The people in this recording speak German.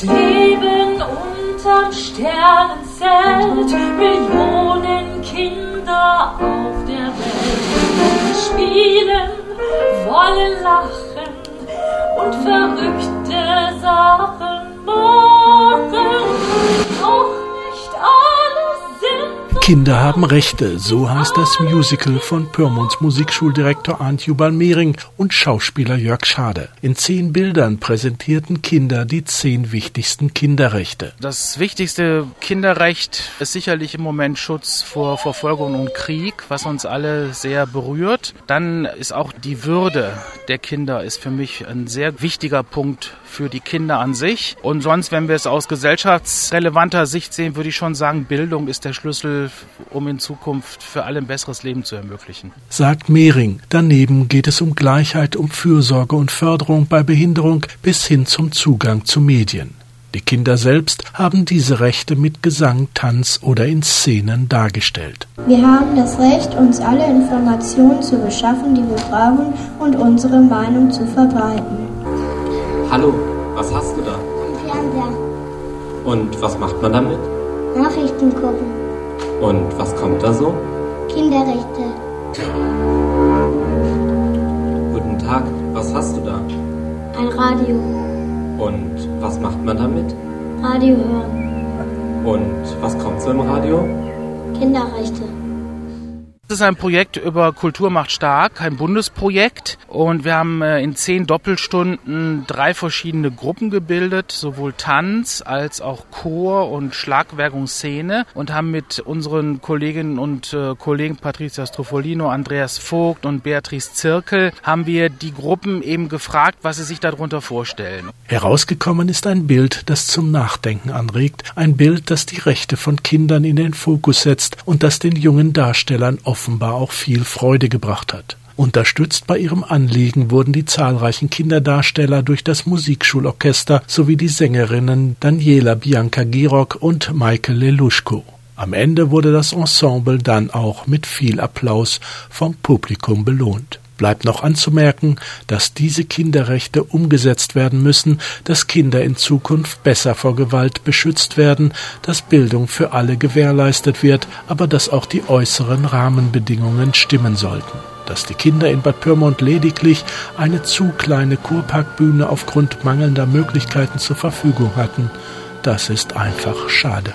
leben unterm Sternenzelt Millionen Kinder auf der Welt. Spielen, wollen lachen und verrückte Sachen machen. Doch nicht alle sind so. Kinder haben Rechte, so heißt das Musical von Pyrmonts Musikschuldirektor Arndt Jubal-Mehring und Schauspieler Jörg Schade. In 10 Bildern präsentierten Kinder die 10 wichtigsten Kinderrechte. Das wichtigste Kinderrecht ist sicherlich im Moment Schutz vor Verfolgung und Krieg, was uns alle sehr berührt. Dann ist auch die Würde der Kinder ist für mich ein sehr wichtiger Punkt für die Kinder an sich. Und sonst, wenn wir es aus gesellschaftsrelevanter Sicht sehen, würde ich schon sagen, Bildung ist der Schlüssel, um in Zukunft für alle ein besseres Leben zu ermöglichen. Sagt Mehring. Daneben geht es um Gleichheit, um Fürsorge und Förderung bei Behinderung bis hin zum Zugang zu Medien. Die Kinder selbst haben diese Rechte mit Gesang, Tanz oder in Szenen dargestellt. Wir haben das Recht, uns alle Informationen zu beschaffen, die wir brauchen, und unsere Meinung zu verbreiten. Hallo, was hast du da? Ein Fernseher. Und was macht man damit? Nachrichten gucken. Und was kommt da so? Kinderrechte. Guten Tag, was hast du da? Ein Radio. Und was macht man damit? Radio hören. Und was kommt so im Radio? Kinderrechte. Das ist ein Projekt über Kultur macht stark, ein Bundesprojekt. Und wir haben in 10 Doppelstunden 3 verschiedene Gruppen gebildet, sowohl Tanz als auch Chor und Schlagwerk und Szene. Und haben mit unseren Kolleginnen und Kollegen Patricia Strofolino, Andreas Vogt und Beatrice Zirkel haben wir die Gruppen eben gefragt, was sie sich darunter vorstellen. Herausgekommen ist ein Bild, das zum Nachdenken anregt. Ein Bild, das die Rechte von Kindern in den Fokus setzt und das den jungen Darstellern offenbar auch viel Freude gebracht hat. Unterstützt bei ihrem Anliegen wurden die zahlreichen Kinderdarsteller durch das Musikschulorchester sowie die Sängerinnen Daniela Bianca Girock und Maike Leluschko. Am Ende wurde das Ensemble dann auch mit viel Applaus vom Publikum belohnt. Bleibt noch anzumerken, dass diese Kinderrechte umgesetzt werden müssen, dass Kinder in Zukunft besser vor Gewalt beschützt werden, dass Bildung für alle gewährleistet wird, aber dass auch die äußeren Rahmenbedingungen stimmen sollten. Dass die Kinder in Bad Pyrmont lediglich eine zu kleine Kurparkbühne aufgrund mangelnder Möglichkeiten zur Verfügung hatten, das ist einfach schade.